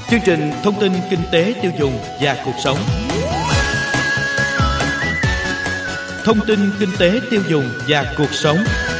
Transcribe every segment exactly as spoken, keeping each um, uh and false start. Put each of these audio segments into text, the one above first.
Chương trình thông tin kinh tế tiêu dùng và cuộc sống. Thông tin kinh tế tiêu dùng và cuộc sống.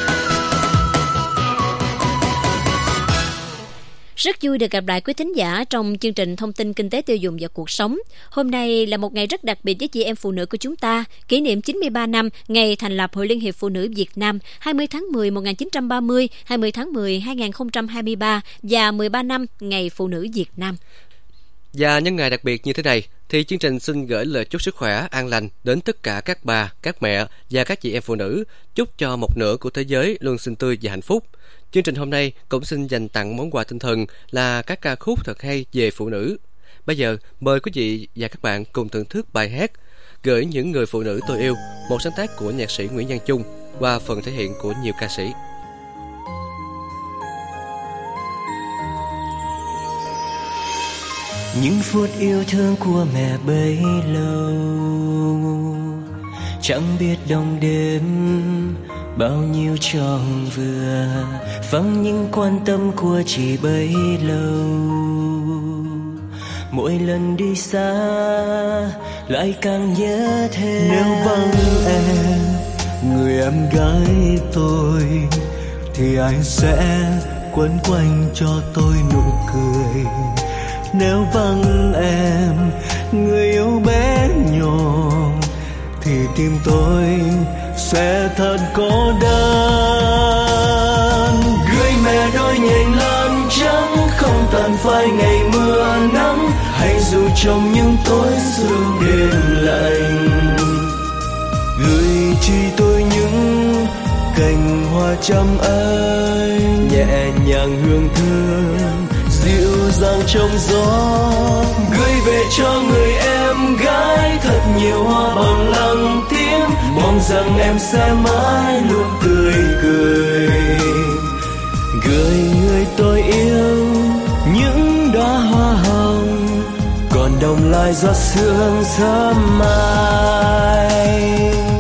Rất vui được gặp lại quý thính giả trong chương trình Thông tin Kinh tế Tiêu dùng và Cuộc sống. Hôm nay là một ngày rất đặc biệt với chị em phụ nữ của chúng ta, kỷ niệm chín mươi ba năm ngày thành lập Hội Liên hiệp Phụ nữ Việt Nam hai mươi tháng mười một nghìn chín trăm ba mươi, hai mươi tháng mười hai nghìn không trăm hai mươi ba và mười ba năm ngày Phụ nữ Việt Nam. Và nhân ngày đặc biệt như thế này, thì chương trình xin gửi lời chúc sức khỏe, an lành đến tất cả các bà, các mẹ và các chị em phụ nữ, chúc cho một nửa của thế giới luôn xinh tươi và hạnh phúc. Chương trình hôm nay cũng xin dành tặng món quà tinh thần là các ca khúc thật hay về phụ nữ. Bây giờ mời quý vị và các bạn cùng thưởng thức bài hát Gửi những người phụ nữ tôi yêu, một sáng tác của nhạc sĩ Nguyễn Văn Chung qua phần thể hiện của nhiều ca sĩ. Những phút yêu thương của mẹ bấy lâu, chẳng biết đông đêm bao nhiêu tròn vừa, vắng những quan tâm của chị bấy lâu. Mỗi lần đi xa lại càng nhớ thêm. Nếu vắng em, người em gái tôi, thì anh sẽ quấn quanh cho tôi nụ cười. Nếu vắng em, người yêu bé nhỏ, thì tim tôi sẽ thật cô đơn. Gửi mẹ đôi nhành lan trắng, không tàn phai ngày mưa nắng, hay dù trong những tối sương đêm lạnh. Gửi chi tôi những cành hoa trăm anh, nhẹ nhàng hương thơm dịu dàng trong gió. Gửi về cho người em gái thật nhiều hoa bằng lặng tiếng, mong rằng em sẽ mãi luôn tươi cười. Gửi người tôi yêu những đóa hoa hồng, còn đồng lại giọt sương sớm mai.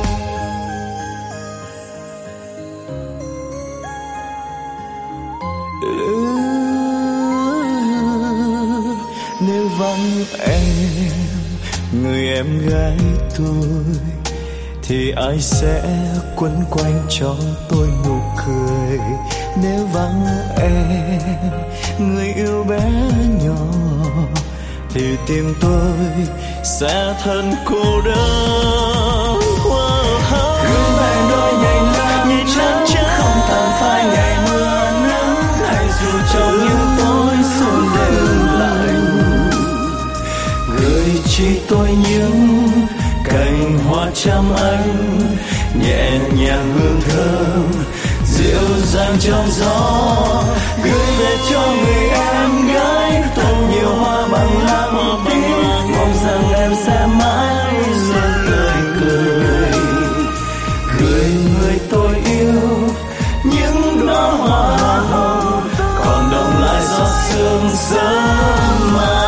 Nếu vắng em, người em gái tôi, thì ai sẽ quấn quanh cho tôi nụ cười. Nếu vắng em, người yêu bé nhỏ, thì tim tôi sẽ thân cô đơn. Gửi mẹ đôi nhành lan trắng, không tàn phai ngày mưa nắng, hay dù trong những tối sương đêm lạnh. Gửi chi tôi những cành hoa trăm anh, nhẹ nhàng hương thơm dịu dàng trong gió. Gửi về cho người em gái thật nhiều hoa bằng lặng tiếng, mong rằng em sẽ mãi luôn tươi cười. Gửi người tôi yêu những đóa hoa hồng, còn đồng lại giọt sương sớm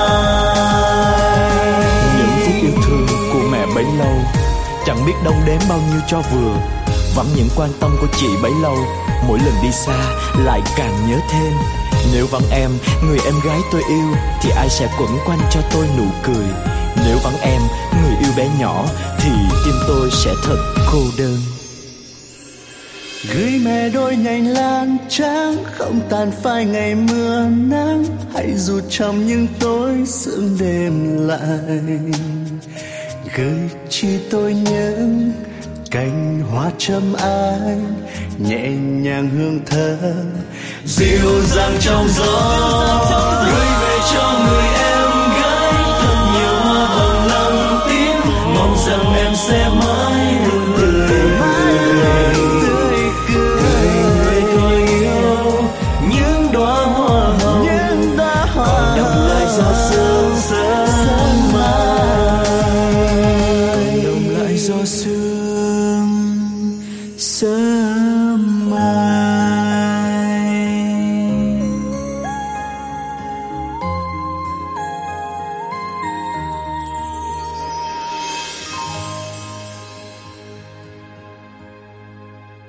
mai. Những phút yêu thương của mẹ bấy lâu, chẳng biết đong đếm bao nhiêu cho vừa, vắng những quan tâm của chị bấy lâu, mỗi lần đi xa lại càng nhớ thêm. Nếu vắng em, người em gái tôi yêu, thì ai sẽ quấn quanh cho tôi nụ cười. Nếu vắng em, người yêu bé nhỏ, thì tim tôi sẽ thật cô đơn. Gửi mẹ đôi nhành lan trắng, không tàn phai ngày mưa nắng, hay dù trong những tối sương đêm lạnh. Gửi chi tôi những cành hoa trăm anh, nhẹ nhàng hương thơm dịu dàng trong gió. Gửi về cho người em gái thật nhiều hoa bằng lặng tiếng, mong rằng em sẽ mãi luôn tươi cười. Gửi người tôi yêu những đóa hoa hồng, còn đọng lại giọt sương sớm mai. Đọng lại giọt sương sớm mai.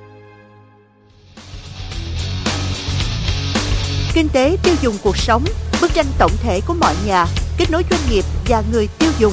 Kinh tế tiêu dùng cuộc sống bức tranh tổng thể của mọi nhà, kết nối doanh nghiệp và người tiêu dùng.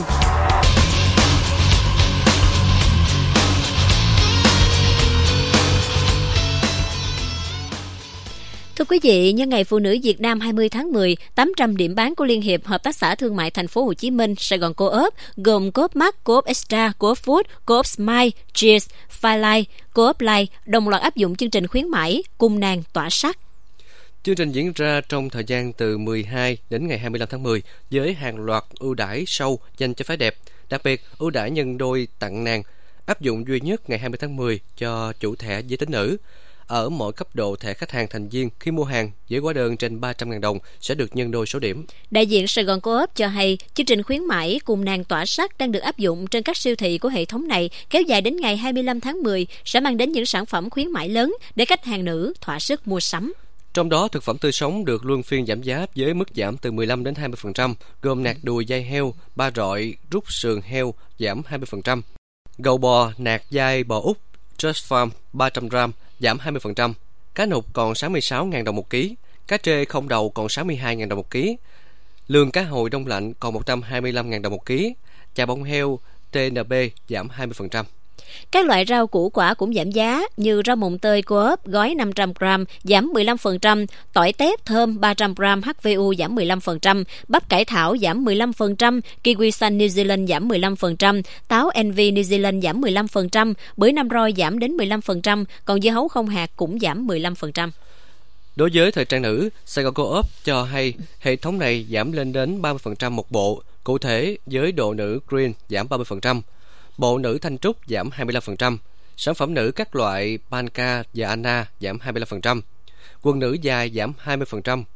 Thưa quý vị, nhân ngày Phụ nữ Việt Nam hai mươi tháng mười, tám trăm điểm bán của Liên hiệp Hợp tác xã Thương mại Thành phố Hồ Chí Minh, Sài Gòn Co-op gồm Co-op Mart, Co-op Extra, Co-op Food, Co-op Smile, Cheers, Firelight, Co-op Life đồng loạt áp dụng chương trình khuyến mãi Cung nàng tỏa sắc. Chương trình diễn ra trong thời gian từ mười hai đến ngày hai mươi lăm tháng mười với hàng loạt ưu đãi sâu dành cho phái đẹp. Đặc biệt, ưu đãi nhân đôi tặng nàng áp dụng duy nhất ngày hai mươi tháng mười cho chủ thẻ giới tính nữ. Ở mỗi cấp độ thẻ khách hàng thành viên, khi mua hàng với hóa đơn trên ba trăm nghìn đồng sẽ được nhân đôi số điểm. Đại diện Sài Gòn Co-op cho hay, chương trình khuyến mãi Cùng nàng tỏa sắc đang được áp dụng trên các siêu thị của hệ thống này, kéo dài đến ngày hai mươi lăm tháng mười, sẽ mang đến những sản phẩm khuyến mãi lớn để khách hàng nữ thỏa sức mua sắm. Trong đó, thực phẩm tươi sống được luân phiên giảm giá với mức giảm từ mười lăm đến hai mươi phần trăm, gồm nạc đùi dây heo, ba rọi, rút sườn heo giảm hai mươi phần trăm, gầu bò, nạc dai bò Úc, Just Farm ba trăm gam giảm hai mươi phần trăm, cá nục còn sáu mươi sáu nghìn đồng một ký, cá trê không đầu còn sáu mươi hai nghìn đồng một ký, lương cá hồi đông lạnh còn một trăm hai mươi lăm nghìn đồng một ký, chả bông heo tê en bê giảm hai mươi phần trăm. Các loại rau củ quả cũng giảm giá như rau mùng tơi Co-op gói năm trăm gam giảm mười lăm phần trăm, tỏi tép thơm ba trăm gam hát vê u giảm mười lăm phần trăm, bắp cải thảo giảm mười lăm phần trăm, kiwi xanh New Zealand giảm mười lăm phần trăm, táo Envy New Zealand giảm mười lăm phần trăm, bưởi Nam Roi giảm đến mười lăm phần trăm, còn dưa hấu không hạt cũng giảm mười lăm phần trăm. Đối với thời trang nữ, Sài Gòn Co-op cho hay hệ thống này giảm lên đến ba mươi phần trăm một bộ. Cụ thể, với độ nữ Green giảm ba mươi phần trăm, bộ nữ Thanh Trúc giảm hai mươi lăm phần trăm, sản phẩm nữ các loại Panka và Anna giảm hai mươi lăm phần trăm, quần nữ dài giảm hai mươi phần trăm,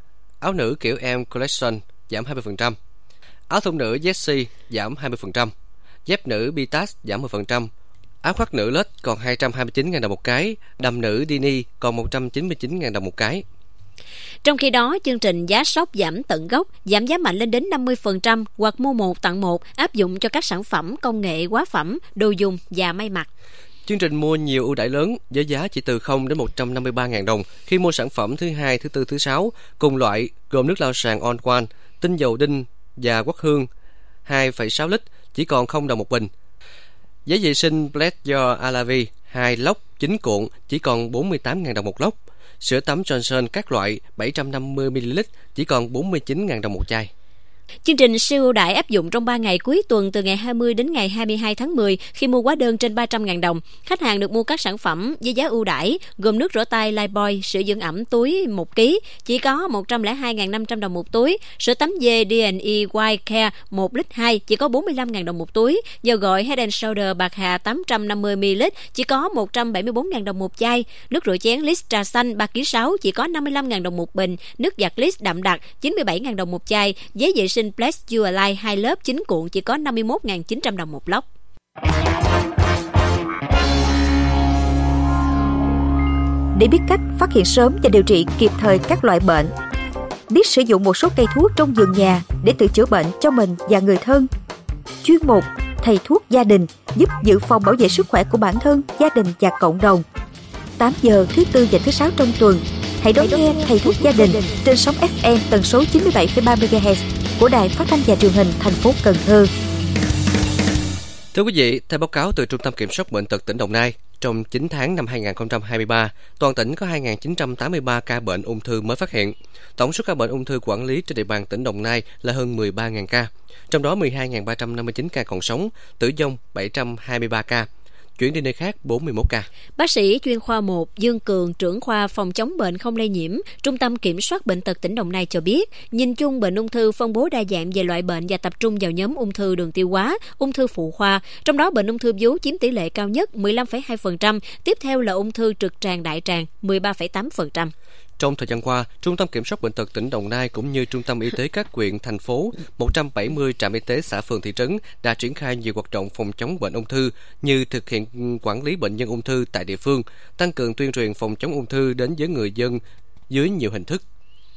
áo nữ kiểu M Collection giảm hai mươi phần trăm, áo thun nữ Jessie giảm hai mươi phần trăm, dép nữ Bitas giảm mười phần trăm, áo khoác nữ lết còn hai trăm hai mươi chín nghìn đồng một cái, đầm nữ Dini còn một trăm chín mươi chín nghìn đồng một cái. Trong khi đó, chương trình giá sốc giảm tận gốc, giảm giá mạnh lên đến năm mươi phần trăm hoặc mua một tặng một áp dụng cho các sản phẩm công nghệ, hóa phẩm, đồ dùng và may mặc. Chương trình mua nhiều ưu đãi lớn với giá chỉ từ không đến một trăm năm mươi ba nghìn đồng khi mua sản phẩm thứ hai, thứ tư, thứ sáu cùng loại gồm nước lau sàn On One, tinh dầu đinh và quất hương hai phẩy sáu lít chỉ còn không đồng một bình. Giấy vệ sinh Pleasure Alavi hai lốc chín cuộn chỉ còn bốn mươi tám nghìn đồng một lốc. Sữa tắm Johnson các loại bảy trăm năm mươi mi li lít chỉ còn bốn mươi chín nghìn đồng một chai. Chương trình siêu ưu đãi áp dụng trong ba ngày cuối tuần từ ngày hai mươi đến ngày hai mươi hai tháng mười. Khi mua hóa đơn trên ba trăm nghìn đồng, khách hàng được mua các sản phẩm với giá ưu đãi gồm nước rửa tay Lifebuoy sữa dưỡng ẩm túi một ký chỉ có một trăm lẻ hai nghìn năm trăm đồng một túi, sữa tắm dê đê and e White Care một lít hai chỉ có bốn mươi lăm nghìn đồng một túi, dầu gội Head and Shoulder Bạc Hà tám trăm năm mươi mi li lít chỉ có một trăm bảy mươi bốn nghìn đồng một chai, nước rửa chén Lis trà xanh ba ký sáu chỉ có năm mươi lăm nghìn đồng một bình, nước giặt Lis đậm đặc chín mươi bảy nghìn đồng một chai, giấy vệ sinh Bless You Alive hai lớp chín cuộn chỉ có năm mươi mốt nghìn chín trăm đồng một lốc. Để biết cách phát hiện sớm và điều trị kịp thời các loại bệnh, biết sử dụng một số cây thuốc trong vườn nhà để tự chữa bệnh cho mình và người thân. Chuyên mục Thầy thuốc gia đình giúp dự phòng bảo vệ sức khỏe của bản thân, gia đình và cộng đồng. tám giờ thứ tư và thứ sáu trong tuần, hãy đón nghe Thầy thuốc gia đình trên sóng ép em tần số chín mươi bảy phẩy ba mê ga héc của Đài Phát thanh và Truyền hình thành phố Cần Thơ. Thưa quý vị, theo báo cáo từ Trung tâm Kiểm soát Bệnh tật tỉnh Đồng Nai, trong chín tháng năm hai nghìn không trăm hai mươi ba, toàn tỉnh có hai nghìn chín trăm tám mươi ba ca bệnh ung thư mới phát hiện. Tổng số ca bệnh ung thư quản lý trên địa bàn tỉnh Đồng Nai là hơn mười ba nghìn ca, trong đó mười hai nghìn ba trăm năm mươi chín ca còn sống, tử vong bảy trăm hai mươi ba ca. Chuyển đi nơi khác bốn mươi mốt ca. Bác sĩ chuyên khoa một Dương Cường, trưởng khoa phòng chống bệnh không lây nhiễm, Trung tâm Kiểm soát Bệnh tật tỉnh Đồng Nai cho biết, nhìn chung bệnh ung thư phân bố đa dạng về loại bệnh và tập trung vào nhóm ung thư đường tiêu hóa, ung thư phụ khoa, trong đó bệnh ung thư vú chiếm tỷ lệ cao nhất mười lăm phẩy hai phần trăm, tiếp theo là ung thư trực tràng đại tràng mười ba phẩy tám phần trăm. Trong thời gian qua, Trung tâm Kiểm soát Bệnh tật tỉnh Đồng Nai cũng như Trung tâm Y tế các huyện, thành phố, một trăm bảy mươi trạm y tế xã phường thị trấn đã triển khai nhiều hoạt động phòng chống bệnh ung thư như thực hiện quản lý bệnh nhân ung thư tại địa phương, tăng cường tuyên truyền phòng chống ung thư đến với người dân dưới nhiều hình thức.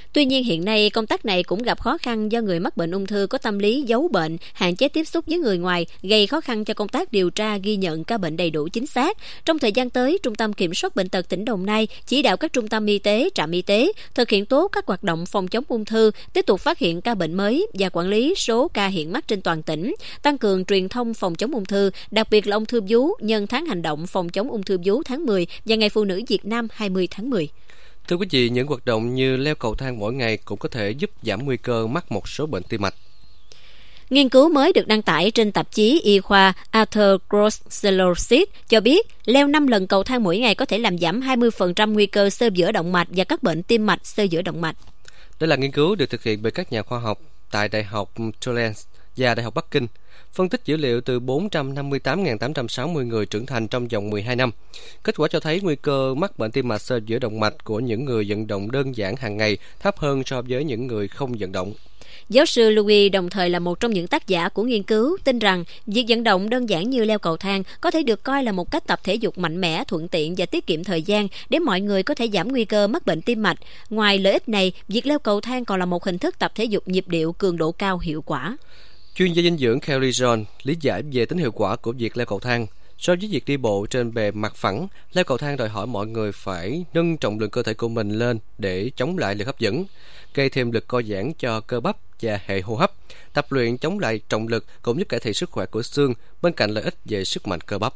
Tuy nhiên hiện nay công tác này cũng gặp khó khăn do người mắc bệnh ung thư có tâm lý giấu bệnh, hạn chế tiếp xúc với người ngoài, gây khó khăn cho công tác điều tra ghi nhận ca bệnh đầy đủ chính xác. Trong thời gian tới, Trung tâm Kiểm soát Bệnh tật tỉnh Đồng Nai chỉ đạo các trung tâm y tế, trạm y tế thực hiện tốt các hoạt động phòng chống ung thư, tiếp tục phát hiện ca bệnh mới và quản lý số ca hiện mắc trên toàn tỉnh, tăng cường truyền thông phòng chống ung thư, đặc biệt là ung thư vú nhân tháng hành động phòng chống ung thư vú tháng mười và Ngày Phụ nữ Việt Nam hai mươi tháng mười. Thưa quý vị, những hoạt động như leo cầu thang mỗi ngày cũng có thể giúp giảm nguy cơ mắc một số bệnh tim mạch. Nghiên cứu mới được đăng tải trên tạp chí y khoa Atherosclerosis cho biết leo năm lần cầu thang mỗi ngày có thể làm giảm hai mươi phần trăm nguy cơ xơ vữa động mạch và các bệnh tim mạch, xơ vữa động mạch. Đây là nghiên cứu được thực hiện bởi các nhà khoa học tại Đại học Toulouse và Đại học Bắc Kinh, phân tích dữ liệu từ bốn trăm năm mươi tám nghìn tám trăm sáu mươi người trưởng thành trong vòng mười hai năm. Kết quả cho thấy nguy cơ mắc bệnh tim mạch, xơ vữa động mạch của những người vận động đơn giản hàng ngày thấp hơn so với những người không vận động. Giáo sư Louis đồng thời là một trong những tác giả của nghiên cứu, tin rằng việc vận động đơn giản như leo cầu thang có thể được coi là một cách tập thể dục mạnh mẽ, thuận tiện và tiết kiệm thời gian để mọi người có thể giảm nguy cơ mắc bệnh tim mạch. Ngoài lợi ích này, việc leo cầu thang còn là một hình thức tập thể dục nhịp điệu cường độ cao hiệu quả. Chuyên gia dinh dưỡng Kelly John lý giải về tính hiệu quả của việc leo cầu thang. So với việc đi bộ trên bề mặt phẳng, leo cầu thang đòi hỏi mọi người phải nâng trọng lượng cơ thể của mình lên để chống lại lực hấp dẫn, gây thêm lực co giãn cho cơ bắp và hệ hô hấp. Tập luyện chống lại trọng lực cũng giúp cải thiện sức khỏe của xương, bên cạnh lợi ích về sức mạnh cơ bắp.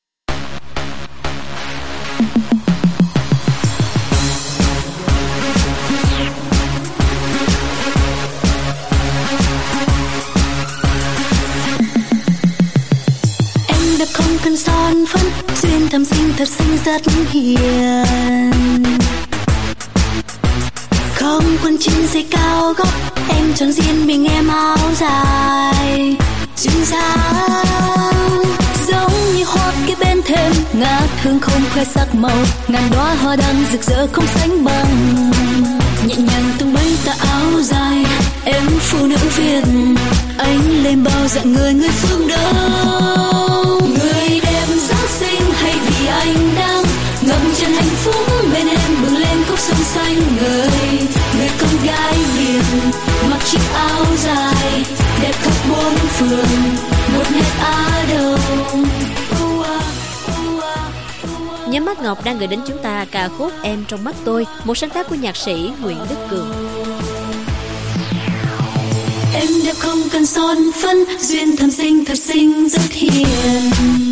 Em đã không cần son phấn, duyên thầm xinh thật xinh rất hiền. Không quần jean giày cao gót, em chọn riêng mình em áo dài duyên dáng, giống như hoa kia bên thềm ngát hương không khoe sắc màu, ngàn đóa hoa đang rực rỡ không sánh bằng. Nhẹ nhàng tung bay tà áo dài, em phụ nữ Việt, anh lên bao dạng người người phương Đông. Người đẹp Giáng sinh hay vì anh đang ngậm chân hạnh phúc bên em bừng lên khúc sông xanh ngời. Người con gái Việt mặc chiếc áo dài đẹp khắp bốn phương, một nét Á Đông. Nhóm Mắt Ngọc đang gửi đến chúng ta ca khúc Em Trong Mắt Tôi, một sáng tác của nhạc sĩ Nguyễn Đức Cường. Em đẹp không cần son phấn, duyên thầm xinh thật xinh rất hiền.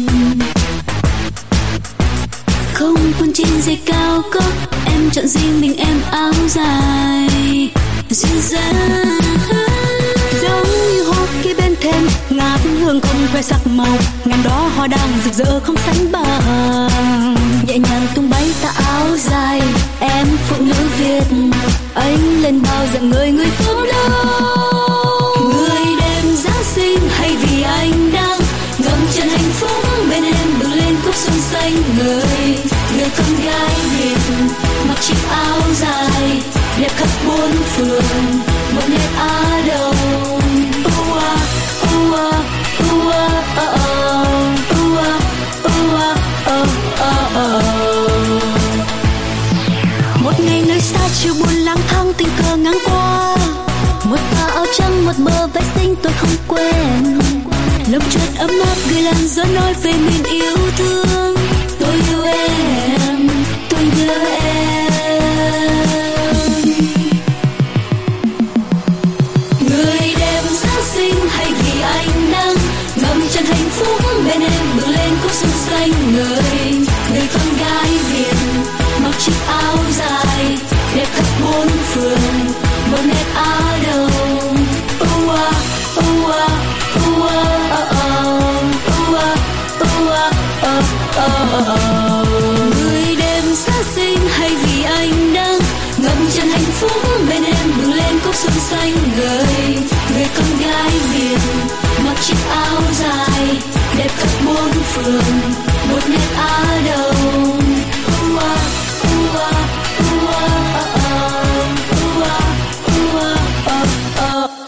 Không quần jean giày cao gót, em chọn riêng mình em áo dài duyên dáng, giống như hoa kia bên thềm ngát hương không khoe sắc màu, ngàn đóa hoa đang rực rỡ không sánh bằng. Nhẹ nhàng tung bay tà áo dài, em phụ nữ Việt, anh lên bao dạng người người phương Đông. Người đẹp Giáng sinh hay vì anh đang ngậm chân hạnh phúc bên em bừng lên khúc xuân xanh ngời. Người con gái Việt mặc chiếc áo dài đẹp khắp bốn phương, một nét Á Đông. Oh ah, oh ah, oh ah, oh oh, oh ah, oh oh, oh. Một ngày nơi xa chiều buồn lang thang tình cờ ngang qua, một tà áo trắng một bờ vai xinh tôi không quên. Lòng chợt ấm áp gửi làn gió nói về miền yêu thương. Tôi yêu em, tôi nhớ em. Người đẹp Giáng sinh hay vì anh đang ngậm chân hạnh phúc bên em bừng lên khúc xuân xanh ngời. Người con gái Việt mặc chiếc áo dài đẹp khắp bốn phương, một nét Á Đông. Oh ah, oh ah, oh ah, oh oh, oh ah, oh oh, oh. Người đẹp Giáng sinh hay vì anh đang ngậm chân hạnh phúc bên em bừng lên khúc xuân xanh ngời. Người con gái Việt mặc chiếc áo dài đẹp khắp bốn phương, một nét Á Đông. Oh ah, oh ah, oh ah, oh ah, oh ah, oh.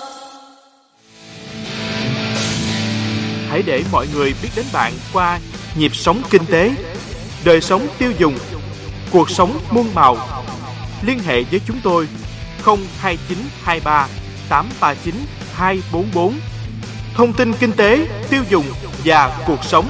Hãy để mọi người biết đến bạn qua nhịp sống kinh tế, đời sống tiêu dùng, cuộc sống muôn màu. Liên hệ với chúng tôi không hai chín hai ba tám ba chín hai bốn bốn. Thông tin kinh tế, tiêu dùng và cuộc sống.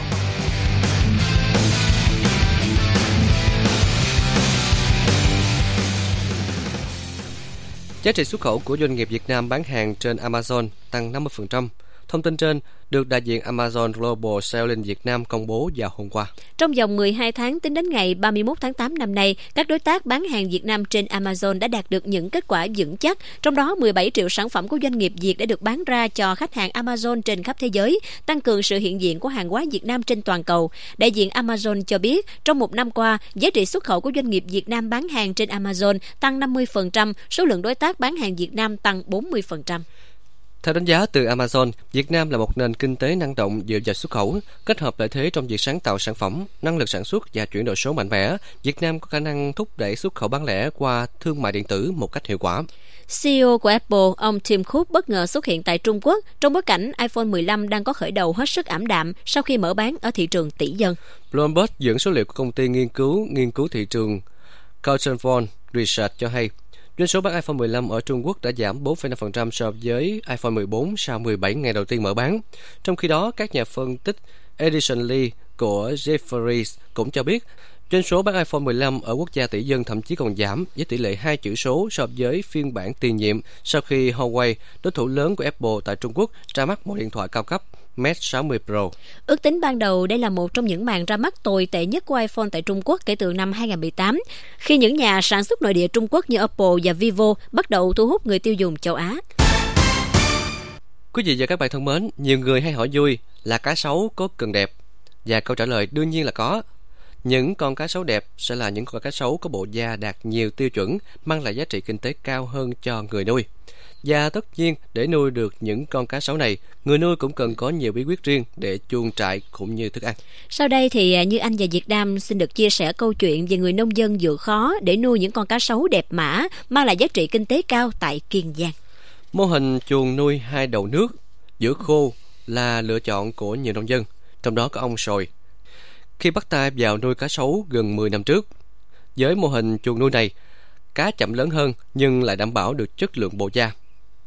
Giá trị xuất khẩu của doanh nghiệp Việt Nam bán hàng trên Amazon tăng năm mươi phần trăm. Thông tin trên được đại diện Amazon Global Selling Việt Nam công bố vào hôm qua. Trong vòng mười hai tháng tính đến ngày ba mươi mốt tháng tám năm nay, các đối tác bán hàng Việt Nam trên Amazon đã đạt được những kết quả vững chắc. Trong đó, mười bảy triệu sản phẩm của doanh nghiệp Việt đã được bán ra cho khách hàng Amazon trên khắp thế giới, tăng cường sự hiện diện của hàng hóa Việt Nam trên toàn cầu. Đại diện Amazon cho biết, trong một năm qua, giá trị xuất khẩu của doanh nghiệp Việt Nam bán hàng trên Amazon tăng năm mươi phần trăm, số lượng đối tác bán hàng Việt Nam tăng bốn mươi phần trăm. Theo đánh giá từ Amazon, Việt Nam là một nền kinh tế năng động dựa vào xuất khẩu, kết hợp lợi thế trong việc sáng tạo sản phẩm, năng lực sản xuất và chuyển đổi số mạnh mẽ. Việt Nam có khả năng thúc đẩy xuất khẩu bán lẻ qua thương mại điện tử một cách hiệu quả. xê e ô của Apple, ông Tim Cook bất ngờ xuất hiện tại Trung Quốc trong bối cảnh iPhone mười lăm đang có khởi đầu hết sức ảm đạm sau khi mở bán ở thị trường tỷ dân. Bloomberg dẫn số liệu của công ty nghiên cứu nghiên cứu thị trường Carlton Von Research cho hay, doanh số bán iPhone mười lăm ở Trung Quốc đã giảm bốn phẩy năm phần trăm so với iPhone mười bốn sau mười bảy ngày đầu tiên mở bán. Trong khi đó, các nhà phân tích Edison Lee của Jefferies cũng cho biết, doanh số bán iPhone mười lăm ở quốc gia tỷ dân thậm chí còn giảm với tỷ lệ hai chữ số so với phiên bản tiền nhiệm sau khi Huawei, đối thủ lớn của Apple tại Trung Quốc, ra mắt một điện thoại cao cấp Mate sáu mươi Pro. Ước tính ban đầu đây là một trong những màn ra mắt tồi tệ nhất của iPhone tại Trung Quốc kể từ năm hai không một tám, khi những nhà sản xuất nội địa Trung Quốc như Oppo và Vivo bắt đầu thu hút người tiêu dùng châu Á. Quý vị và các bạn thân mến, nhiều người hay hỏi vui là cá sấu có cần đẹp? Và câu trả lời đương nhiên là có. Những con cá sấu đẹp sẽ là những con cá sấu có bộ da đạt nhiều tiêu chuẩn, mang lại giá trị kinh tế cao hơn cho người nuôi. Và tất nhiên, để nuôi được những con cá sấu này, người nuôi cũng cần có nhiều bí quyết riêng để chuồng trại cũng như thức ăn. Sau đây thì Như Anh và Việt Nam xin được chia sẻ câu chuyện về người nông dân vượt khó để nuôi những con cá sấu đẹp mã, mang lại giá trị kinh tế cao tại Kiên Giang. Mô hình chuồng nuôi hai đầu nước giữa khô là lựa chọn của nhiều nông dân, trong đó có ông Sồi, khi bắt tay vào nuôi cá sấu gần mười năm trước. Với mô hình chuồng nuôi này, cá chậm lớn hơn nhưng lại đảm bảo được chất lượng bộ da.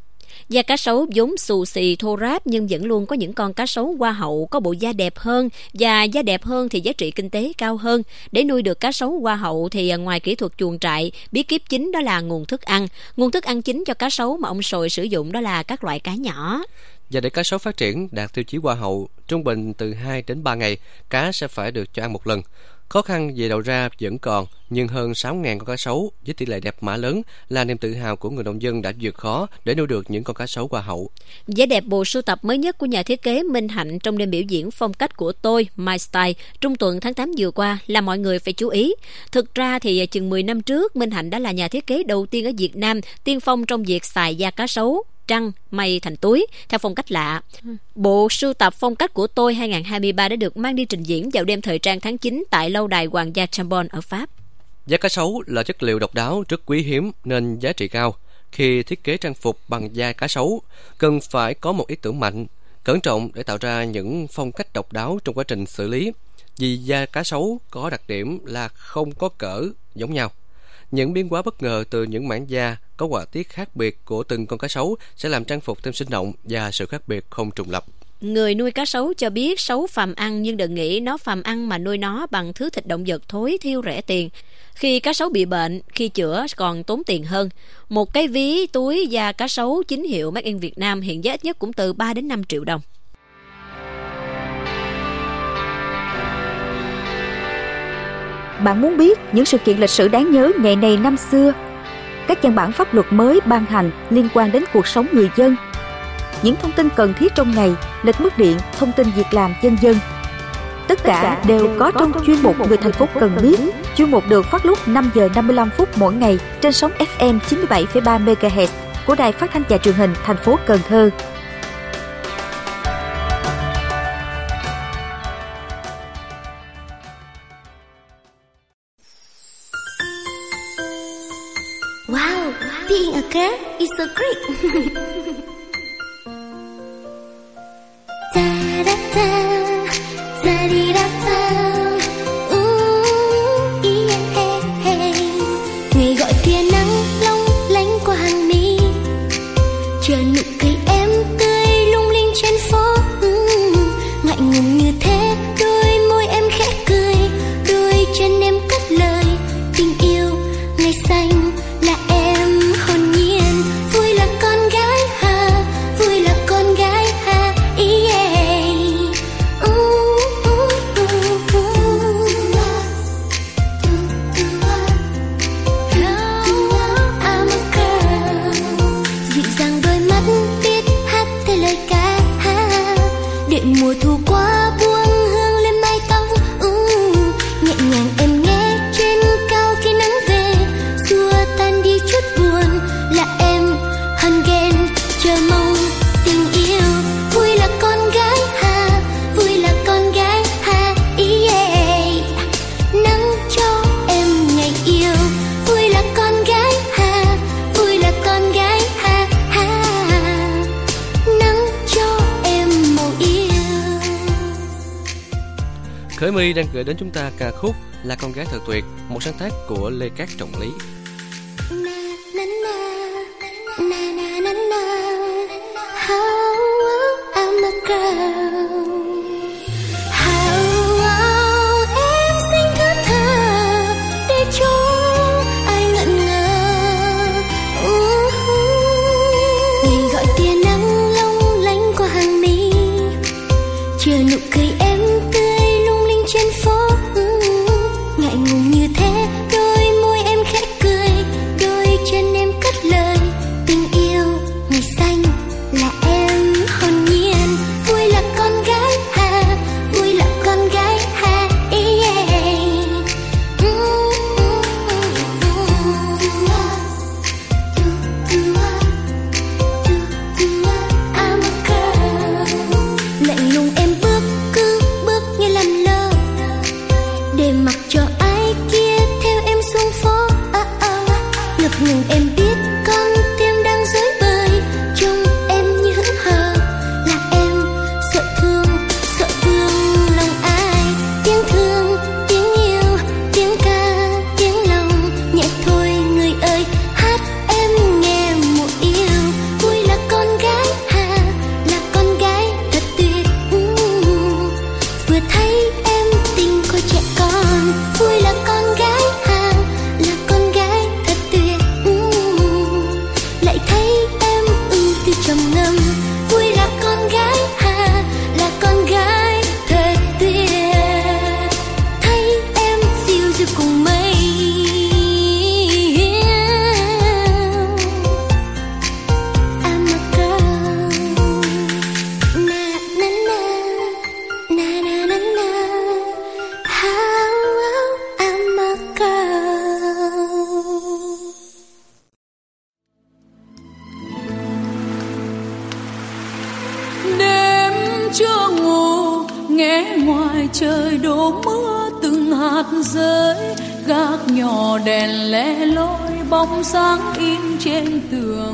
Da cá sấu vốn xù xì thô ráp nhưng vẫn luôn có những con cá sấu hoa hậu có bộ da đẹp hơn, và da đẹp hơn thì giá trị kinh tế cao hơn. Để nuôi được cá sấu hoa hậu thì ngoài kỹ thuật chuồng trại, bí kíp chính đó là nguồn thức ăn. Nguồn thức ăn chính cho cá sấu mà ông Sồi sử dụng đó là các loại cá nhỏ. Và để cá sấu phát triển đạt tiêu chí hoa hậu, trung bình từ hai đến ba ngày, cá sẽ phải được cho ăn một lần. Khó khăn về đầu ra vẫn còn, nhưng hơn sáu nghìn con cá sấu với tỷ lệ đẹp mã lớn là niềm tự hào của người nông dân đã vượt khó để nuôi được những con cá sấu hoa hậu. Vẻ đẹp bộ sưu tập mới nhất của nhà thiết kế Minh Hạnh trong đêm biểu diễn phong cách của tôi, My Style, trung tuần tháng tám vừa qua là mọi người phải chú ý. Thực ra thì chừng mười năm trước, Minh Hạnh đã là nhà thiết kế đầu tiên ở Việt Nam tiên phong trong việc xài da cá sấu, trăng, may thành túi theo phong cách lạ. Bộ sưu tập phong cách của tôi hai không hai ba đã được mang đi trình diễn vào đêm thời trang tháng chín tại lâu đài Hoàng gia Chambon ở Pháp. Da cá sấu là chất liệu độc đáo rất quý hiếm nên giá trị cao. Khi thiết kế trang phục bằng da cá sấu, cần phải có một ý tưởng mạnh, cẩn trọng để tạo ra những phong cách độc đáo trong quá trình xử lý. Vì da cá sấu có đặc điểm là không có cỡ giống nhau. Những biến hóa bất ngờ từ những mảng da có họa tiết khác biệt của từng con cá sấu sẽ làm trang phục thêm sinh động và sự khác biệt không trùng lập. Người nuôi cá sấu cho biết sấu phàm ăn, nhưng đừng nghĩ nó phàm ăn mà nuôi nó bằng thứ thịt động vật thối thiêu rẻ tiền. Khi cá sấu bị bệnh, khi chữa còn tốn tiền hơn. Một cái ví túi da cá sấu chính hiệu Made in Việt Nam hiện giá ít nhất cũng từ ba đến năm triệu đồng. Bạn muốn biết những sự kiện lịch sử đáng nhớ ngày này năm xưa, các văn bản pháp luật mới ban hành liên quan đến cuộc sống người dân, những thông tin cần thiết trong ngày, lịch mức điện, thông tin việc làm vân vân. Tất cả đều có trong chuyên mục Người thành phố cần biết. Chuyên mục được phát lúc năm giờ năm mươi lăm phút mỗi ngày trên sóng ép em chín mươi bảy phẩy ba mê ga héc của Đài Phát thanh và Truyền hình thành phố Cần Thơ. Wow, being a cat is so great. Da da da, da di da da. Ooh, yeah, hey, hey. Ngày gọi tia nắng long lánh qua mùa thu qua buông hương lên mái tóc, uh, nhẹ nhàng em nghe trên cao khi nắng về, xua tan đi chút buồn là em hờn ghen chờ mong tình yêu. Vui là con gái ha, vui là con gái ha, yeah. Nắng cho em ngày yêu, vui là con gái ha, vui là con gái ha ha. Nắng cho em màu yêu. Khởi My đang gửi đến chúng ta ca khúc Là Con Gái Thật Tuyệt, một sáng tác của Lê Cát Trọng Lý. Na na na na na na, how I'm a girl, how em xinh thướt tha để cho ai ngẩn ngơ. Uh-huh. Ngày gọi tia nắng long lanh qua hàng mi, chờ nụ cười em tươi lung linh trên phố. Uh-huh. Ngại ngùng như thế, đôi môi em khẽ cười, đôi chân em cất lời tình yêu ngày xanh là em hồn nhiên. Vui là con gái ha, vui là con gái ha, yeah. I'm a girl. Lạnh lùng em bước cứ bước như làm lơ, để mặc cho ai kia theo em xuống phố. À, à. Ngập ngừng em biết con tim đang rối bời, trông em như hững hờ là em sợ thương, sợ vương lòng ai. Tiếng thương, tiếng yêu, tiếng ca, tiếng lòng nhẹ thôi người ơi, hát em nghe một yêu. Vui là con gái ha, là con gái thật tuyệt. Uh, vừa thấy em tình coi trẻ con. Vui là con gái ha, là con gái thật tuyệt. Uh, lại thấy em ưu tư trầm ngâm. Vui là con gái ha, là con gái thật tuyệt. Thấy em phiêu diêu cùng mây. I'm a girl. Na na na, na na na na, how I'm a girl. Đêm chưa ngủ, nghe ngoài trời đổ mưa từng hạt rơi, gác nhỏ đèn lẻ loi bóng sáng in trên tường.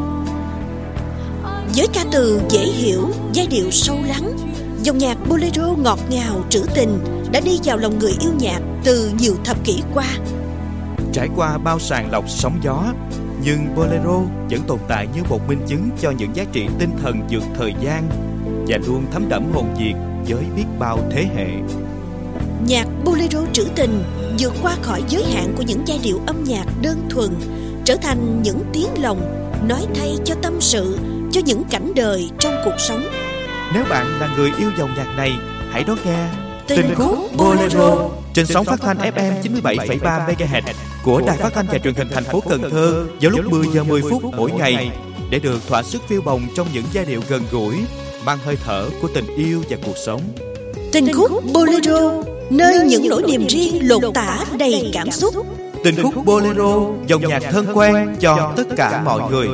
Với ca từ dễ hiểu, giai điệu sâu lắng, dòng nhạc bolero ngọt ngào trữ tình đã đi vào lòng người yêu nhạc từ nhiều thập kỷ qua. Trải qua bao sàng lọc sóng gió, nhưng bolero vẫn tồn tại như một minh chứng cho những giá trị tinh thần vượt thời gian và luôn thấm đẫm hồn Việt với biết bao thế hệ. Nhạc bolero trữ tình vượt qua khỏi giới hạn của những giai điệu âm nhạc đơn thuần, trở thành những tiếng lòng nói thay cho tâm sự, cho những cảnh đời trong cuộc sống. Nếu bạn là người yêu dòng nhạc này, hãy đón nghe Tình, Tình khúc khúc bolero trên sóng phát thanh ép em chín mươi bảy phẩy ba mê ga héc của Đài Phát thanh và Truyền hình thành phố Cần Thơ vào lúc mười giờ mười phút mỗi ngày, để được thỏa sức phiêu bồng trong những giai điệu gần gũi, mang hơi thở của tình yêu và cuộc sống. Tình khúc bolero, nơi những nỗi niềm riêng lột tả đầy cảm xúc. Tình khúc bolero, dòng nhạc thân quen cho tất cả mọi người.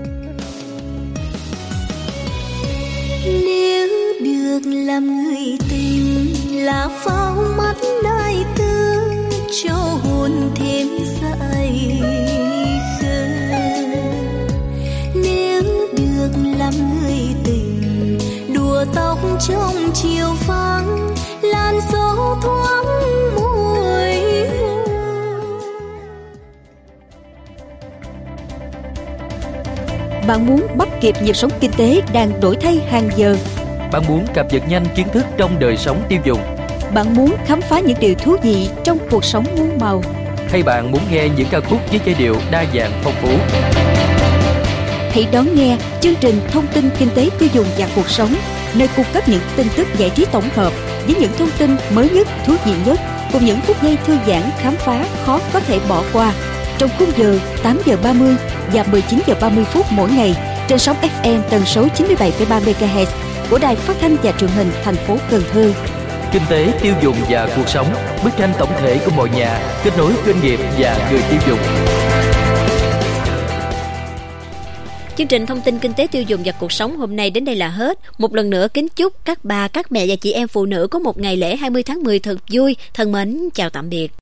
Nếu được làm người tình là pháo mắt đời tư, cho hồn thêm say khơi. Nếu được làm người tình đùa tóc trong chiều vắng, làn gió thoáng mùi hương. Bạn muốn bắt kịp nhịp sống kinh tế đang đổi thay hàng giờ. Bạn muốn cập nhật nhanh kiến thức trong đời sống tiêu dùng. Bạn muốn khám phá những điều thú vị trong cuộc sống muôn màu. Hay bạn muốn nghe những ca khúc với giai điệu đa dạng phong phú. Hãy đón nghe chương trình Thông tin Kinh tế Tiêu dùng và Cuộc sống, nơi cung cấp những tin tức giải trí tổng hợp với những thông tin mới nhất, thú vị nhất, cùng những phút giây thư giãn khám phá khó có thể bỏ qua. Trong khung giờ tám giờ ba mươi và mười chín giờ ba mươi phút mỗi ngày trên sóng ép em tần số chín mươi bảy phẩy ba mê ga héc của Đài Phát thanh và Truyền hình thành phố Cần Thơ. Kinh tế, tiêu dùng và cuộc sống, bức tranh tổng thể của mọi nhà, kết nối doanh nghiệp và người tiêu dùng. Chương trình thông tin kinh tế tiêu dùng và cuộc sống hôm nay đến đây là hết. Một lần nữa kính chúc các bà, các mẹ và chị em phụ nữ có một ngày lễ hai mươi tháng mười thật vui. Thân mến, chào tạm biệt.